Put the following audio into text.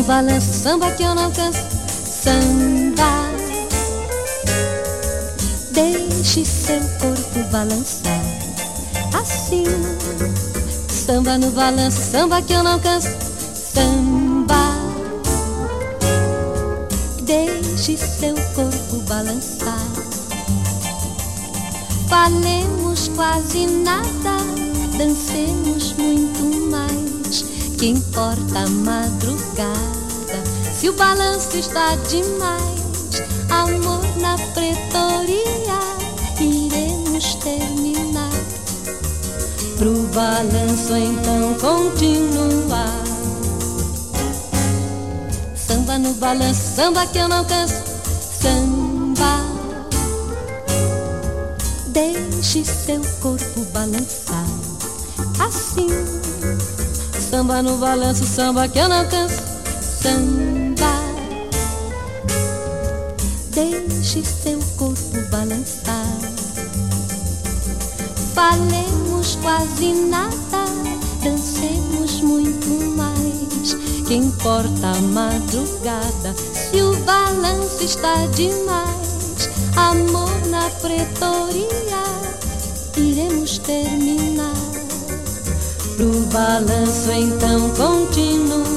no balanço, samba que eu não canso. Samba, deixe seu corpo balançar assim. Samba no balanço, samba que eu não canso. Samba, deixe seu corpo balançar. Falemos quase nada, dancemos muito mais. Que importa a madrugada, se o balanço está demais. Amor na pretoria, iremos terminar. Pro balanço então continuar. Samba no balanço, samba que eu não canso. Samba, deixe seu corpo balançar assim. Samba no balanço, samba que eu não canso. Samba, deixe seu corpo balançar. Falemos quase nada, dancemos muito mais. Que importa a madrugada, se o balanço está demais. Amor na pretoria, iremos terminar. Pro balanço então continuar.